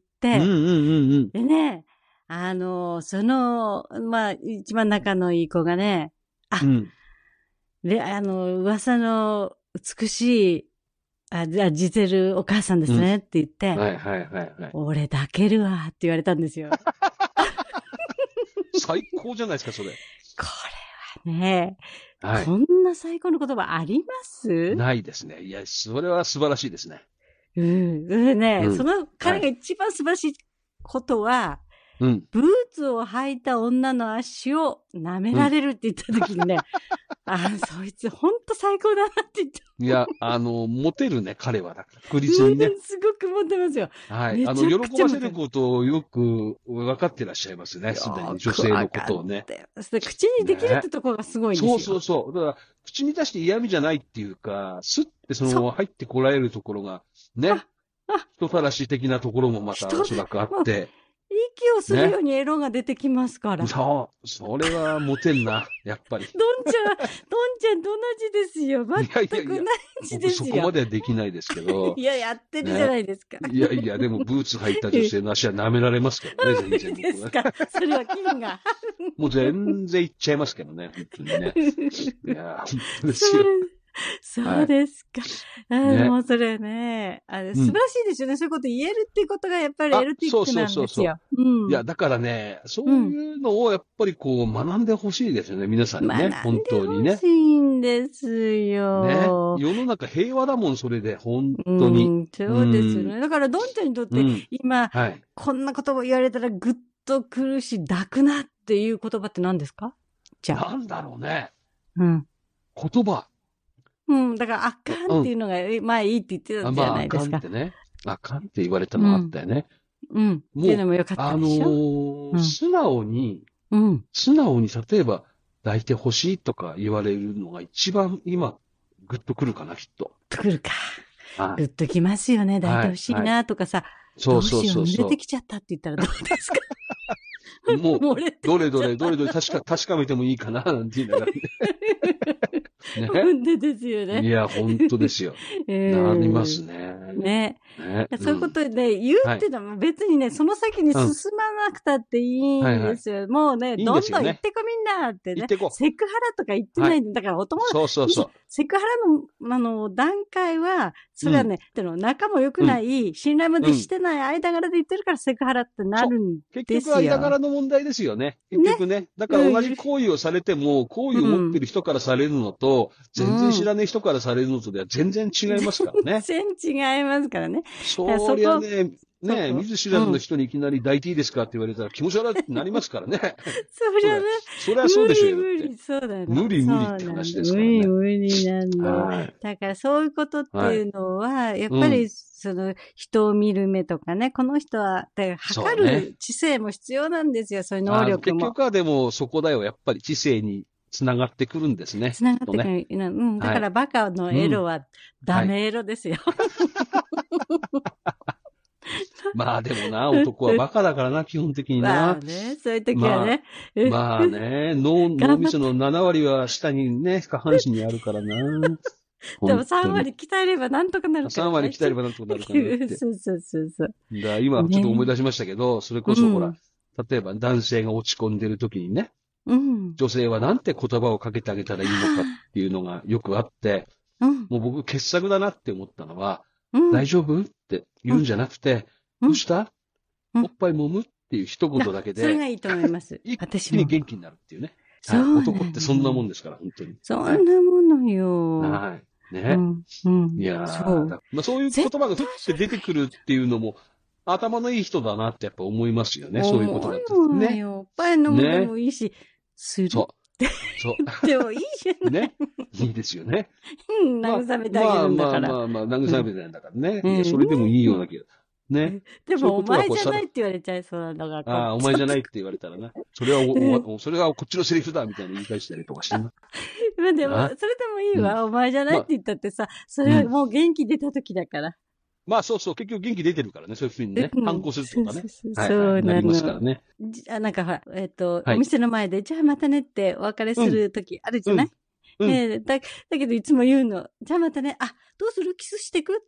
でね、その、まあ、一番仲のいい子がね、噂の美しい、ジゼルお母さんですねって言って、俺抱けるわって言われたんですよ。 最高じゃないですか、それ。 これはね、こんな最高の言葉あります？ ないですね。いや、それは素晴らしいですね。 その彼が一番素晴らしいことは、ブーツを履いた女の足を舐められるって言った時にね、そいつほんと最高だなって言った。 いや、モテるね、彼は。確実にね。 すごくモテますよ。 はい。喜ばせることをよく分かってらっしゃいますね。すでに女性のことをね。 口にできるってところがすごいんですよ。 そう。だから、口に出して嫌味じゃないっていうか、スッてその入ってこられるところが、ね。人たらし的なところもまたおそらくあって。 息をするようにエロが出てきますから。 そう。それはモテんな、やっぱり。 どんちゃんと同じですよ。全く同じですよ。 そこまではできないですけど。 いや、やってるじゃないですか。 いや、でもブーツ履いた女性の足は舐められますけどね、全然。 ですか。それは金が。 もう全然いっちゃいますけどね、本当にね。いや、本当ですよ。 そうですか。もうそれね、素晴らしいですよね。そういうこと言えるっていうことがやっぱりエロティックなんですよ。 いや、だからね、そういうのをやっぱりこう学んでほしいですよね、皆さんにね。本当にね。 学んでほしいんですよ。 ね。世の中平和だもん、それで、本当に。 そうですよね。だからどんちゃんにとって今、こんな言葉言われたらぐっとくるし、抱くなっていう言葉って何ですか？じゃあ。 なんだろうね。言葉。 だから、あかんっていうのが、まあいいって言ってたんじゃないですか。 あかんってね。あかんって言われたのあったよね。 うん。っていうのもよかったでしょ。 素直に、例えば、抱いてほしいとか言われるのが一番今、グッとくるかな、きっと。 くるか。グッときますよね。抱いてほしいなとかさ。 そうそうそう。 濡れてきちゃったって言ったらどうですか？ もう、どれどれ確かめてもいいかな、なんて言いながらね。 本当ですよね。 いや、本当ですよ。なりますね。 ね。そういうことで言うってのは別にね、その先に進まなくたっていいんですよ。もうね、どんどん行ってこみんなってね。セクハラとか言ってないんだから、お友達。そう。セクハラの、段階は、それはね、仲も良くない、信頼もできてない間柄で言ってるからセクハラってなるんですよ。 結局間柄の問題ですよね。結局ね。だから同じ行為をされても、行為を持ってる人からされるのと、全然知らない人からされるのとでは全然違いますからね。 全然違いますからね。 そりゃね、見ず知らずの人にいきなり抱いていいですかって言われたら気持ち悪いってなりますからね。 そりゃね。 そりゃそうでしょうよ。 無理、そうだよね。 無理って話ですからね。 無理なんだ。だからそういうことっていうのは、やっぱり人を見る目とかね、この人は、測る知性も必要なんですよ、そういう能力も。 結局はでもそこだよ、やっぱり知性に。つながってくるんですね。 つながってくる。だからバカのエロはダメエロですよ。 まあでもな、男はバカだからな、基本的にな。 まあね、そういう時はね。 まあね、脳みその7割は下にね、下半身にあるからな。 でも3割鍛えればなんとかなるから。 3割鍛えればなんとかなるからって。 そう。 今ちょっと思い出しましたけど、それこそほら、例えば男性が落ち込んでる時にね、女性はなんて言葉をかけてあげたらいいのかっていうのがよくあって、もう僕傑作だなって思ったのは、大丈夫って言うんじゃなくて、どうした、おっぱい揉むっていう一言だけで、 それがいいと思います。 一気に元気になるっていうね。男ってそんなもんですから、本当に。 そんなものよ。 はい。ね。いやー、そういう言葉がふって出てくるっていうのも、頭のいい人だなってやっぱ思いますよね、そういうことだと。 ね。おっぱい飲むのもいいし、する。そう。でもいいじゃない。 ね。いいですよね。 慰めてあげるんだから。 慰めてあげるんだからね。それでもいいような気が。ね。 でも、お前じゃないって言われちゃいそうなんだから。 ああ、お前じゃないって言われたらな。それはこっちのセリフだみたいな言い返したりとかしてな。 まあでも、それでもいいわ。お前じゃないって言ったってさ、それはもう元気出た時だから。 まあそう、結局元気出てるからね、そういうふうにね、反抗するってことね。 そうなりますからね。 なんかほら、お店の前で、じゃあまたねってお別れする時あるじゃない？だけどいつも言うの。じゃあまたね、どうする？キスしてくって。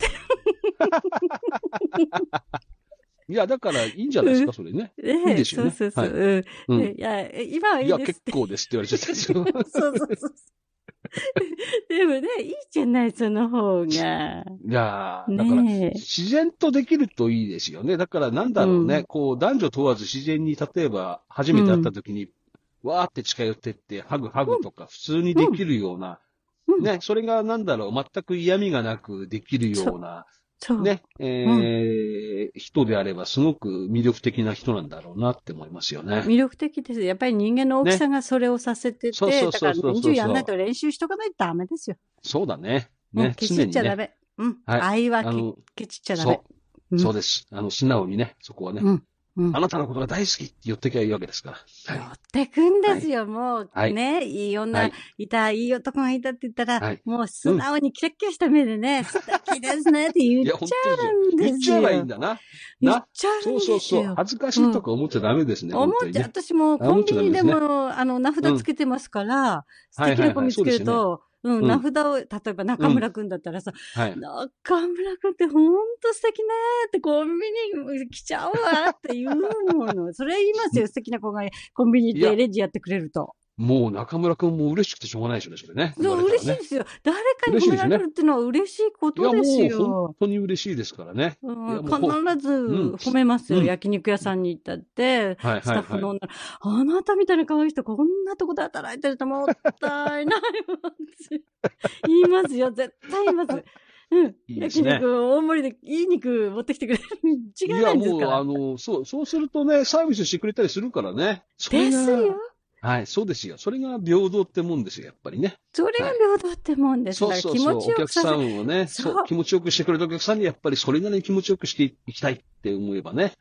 いや、だからいいんじゃないですか、それね。いいですよね。 そう。いや、今はいいです。 いや、結構ですって言われちゃったんですよ。 そう。でもね、いいじゃない、その方が。いやだから、自然とできるといいですよね。だからなんだろうね、男女問わず自然に、例えば、初めて会った時に、わーって近寄ってって、ハグとか普通にできるような、ね、それがなんだろう、全く嫌味がなくできるような、ね、人であればすごく魅力的な人なんだろうなって思いますよね。 魅力的です。やっぱり人間の大きさがそれをさせてて、だから年中やんないと練習しとかないとダメですよ。 そうだね。 ケチっちゃダメ。愛はケチっちゃダメ。 そうです。素直にね、そこはね。あなたのことが大好きって言ってきゃいいわけですから。 寄ってくんですよ、もう。ね、いい女いた、いい男がいたって言ったら、もう素直にキラッキラした目でね、素敵ですねって言っちゃうんですよ。 言っちゃえばいいんだな。 言っちゃうんですよ。 そう。恥ずかしいとか思っちゃダメですね。 私もコンビニでも、名札つけてますから、素敵な子見つけると、名札を、例えば中村くんだったらさ、中村くんってほんと素敵ねってコンビニ来ちゃうわって言うもの。それ言いますよ、素敵な子がコンビニ行ってレジやってくれると。 もう中村くんも嬉しくてしょうがないでしょうね、それね。 そう、嬉しいですよ。誰かに褒められるっていうのは嬉しいことですよ。 いや、もう本当に嬉しいですからね。 必ず褒めますよ。焼肉屋さんに行ったって、スタッフの女、あなたみたいな可愛い人、こんなとこで働いてるともったいないわって言いますよ。絶対言います。焼肉、大盛りでいい肉持ってきてくれる。違いないんですから。いや、もう、そうするとね、サービスしてくれたりするからね。 ですよ。 はい、そうですよ。それが平等ってもんですよ、やっぱりね。 それが平等ってもんです。 そう。お客さんをね、気持ちよくしてくれたお客さんにやっぱりそれなりに気持ちよくしていきたいって思えばね。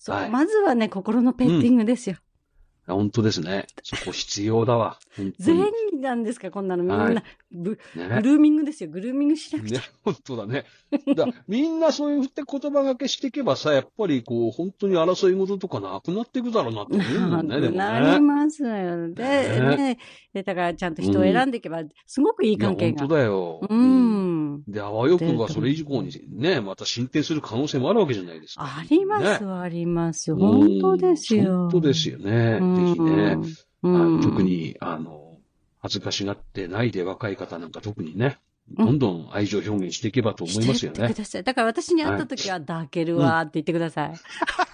そう、まずはね、心のペッティングですよ。 本当ですね。そこ必要だわ。 全員なんですか、こんなの。みんな、グルーミングですよ。グルーミングしなくて。 本当だね。みんなそういう言葉がけしていけばさ、やっぱり本当に争い事とかなくなっていくだろうなって思うもんね。 なりますよ。で、だからちゃんと人を選んでいけば、すごくいい関係が。 本当だよ。で、あわよくばそれ以降にね、また進展する可能性もあるわけじゃないですか。 あります、あります。本当ですよ。 本当ですよね。ぜひね。特に、恥ずかしがってないで若い方なんか特にね、どんどん愛情表現していけばと思いますよね。 だから私に会った時は、抱けるわって言ってください。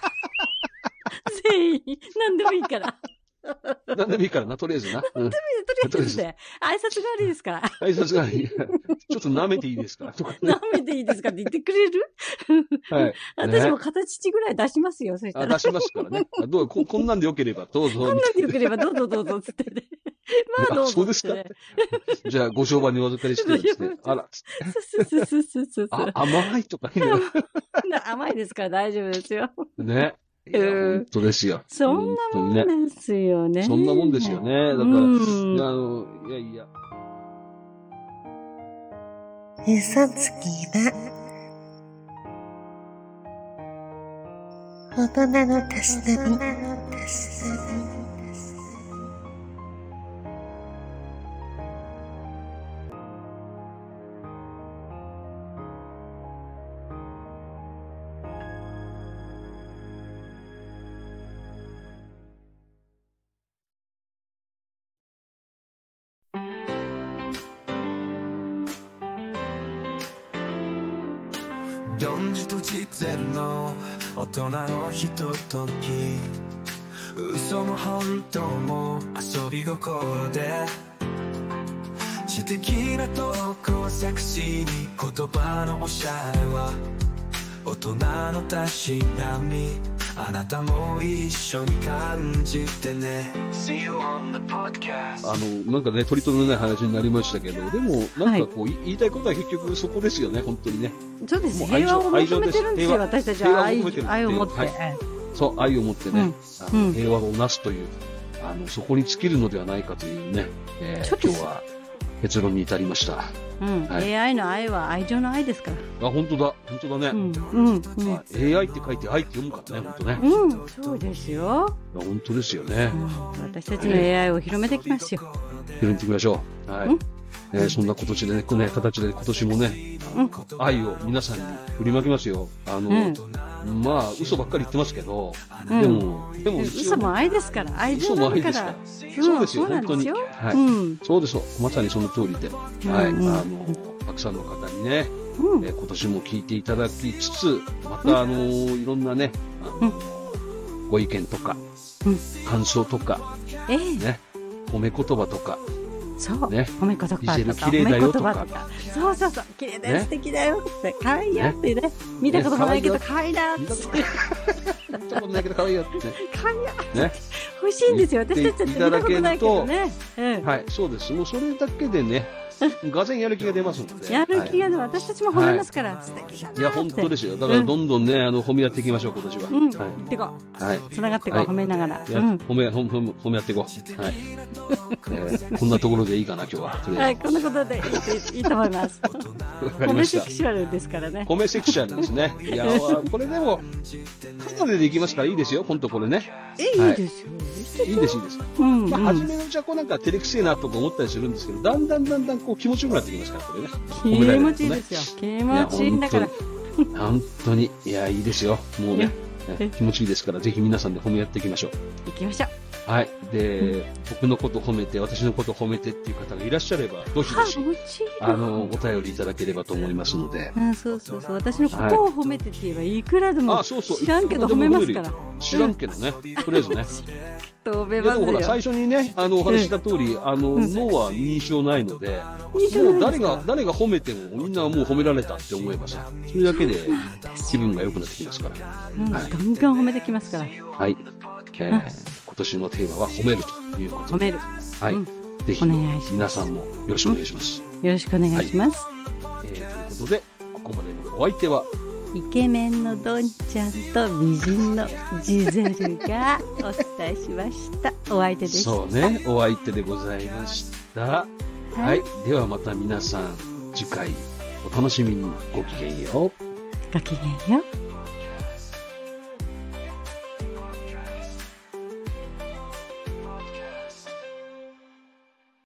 全員、何でもいいから。 何でもいいからな、とりあえずな。 とりあえずで。挨拶代わりですから。 挨拶代わり。ちょっと舐めていいですかとか。 舐めていいですかって言ってくれるはい。私も形ぐらい出しますよ、そしたら。 出しますからね。こんなんでよければどうぞ。 こんなんでよければどうぞどうぞ、つってね。まあどうぞ。 そうですか。じゃあ、ご商売にお預かりしてですね。あら。そう。甘いとか言うの。甘いですから大丈夫ですよ。 ね。本当ですよ。 そんなもんですよね。 そんなもんですよね。だから、いやいや。 嘘つきは、大人のたしなみ。 どんじと実践の大人のひととき、嘘も本当も遊び心で、知的なトークをセクシーに、言葉のおしゃれは大人のたしなみ。あなたも一緒に感じてね。See you on the podcast。 なんかね、取り留めのない話になりましたけど、でも、なんか言いたいことは結局そこですよね、本当にね。 そうです。平和を求めてるんですよ、私たちは。愛を持って。 そう、愛を持ってね、平和をなすという、そこに尽きるのではないかというね、今日は結論に至りました。 AI の愛は愛情の愛ですから。 本当だね。AI って書いて愛って読むからね、本当ね。 そうですよ。 本当ですよね。 私たちの AI を広めていきますよ。 広めていきましょう。はい。そんな形でね、形で今年もね、愛を皆さんに振りまきますよ。まあ、嘘ばっかり言ってますけど、でも、 嘘も愛ですから、愛情も愛ですから。 そうですよ、本当に。はい。そうです、まさにその通りで。はい。たくさんの方にね、今年も聞いていただきつつ、また、いろんなね、ご意見とか、感想とか、ね、褒め言葉とか、 そう。褒め言葉とか。 綺麗だよとか。 そう。綺麗だよ、素敵だよって。可愛いよってね。見たこともないけど可愛いなって。 見たことないけど可愛いよって。 可愛いよ。ね。欲しいんですよ。私たちって見たことないけどね。 はい、そうです。もうそれだけでね、がぜんやる気が出ますので。 やる気が出ます。私たちも褒めますから。素敵だな。 いや、本当ですよ。だからどんどんね、褒め合っていきましょう、今年は。 行ってこう。はい。繋がってこう、褒めながら。 褒め合っていこう。はい。こんなところでいいかな、今日は。 はい、こんなことでいいと思います。褒めセクシュアルですからね。 褒めセクシュアルですね。いや、これでも、カナダでいきますからいいですよ、本当これね。 いいですよ。 いいです。初めのうちはなんか照れくせえなとか思ったりするんですけど、だんだん気持ちよくなってきますから、これね。 気持ちいいですよ。気持ちいいんだから。 本当に、いや、いいですよ。もうね、気持ちいいですから、ぜひ皆さんで褒め合っていきましょう。 行きましょう。 はい。で、僕のこと褒めて、私のこと褒めてっていう方がいらっしゃれば、どしどし、お便りいただければと思いますので。 そう。私のことを褒めてって言えば、いくらでも、知らんけど褒めますから。 知らんけどね。とりあえずね。 褒めますよ。 でもほら、最初にね、お話した通り、脳は認証ないので、もう誰が褒めても、みんなもう褒められたって思えばさ、それだけで気分が良くなってきますから。 ガンガン褒めてきますから。 はい。今年のテーマは褒めるということで。 褒める。 はい。ぜひ、皆さんもよろしくお願いします。 よろしくお願いします。 ということで、ここまでのお相手は、 イケメンのドンちゃんと美人のジゼルがお伝えしました。お相手でした。 そうね、お相手でございました。はい。ではまた皆さん、次回お楽しみに。ごきげんよう。 ごきげんよう。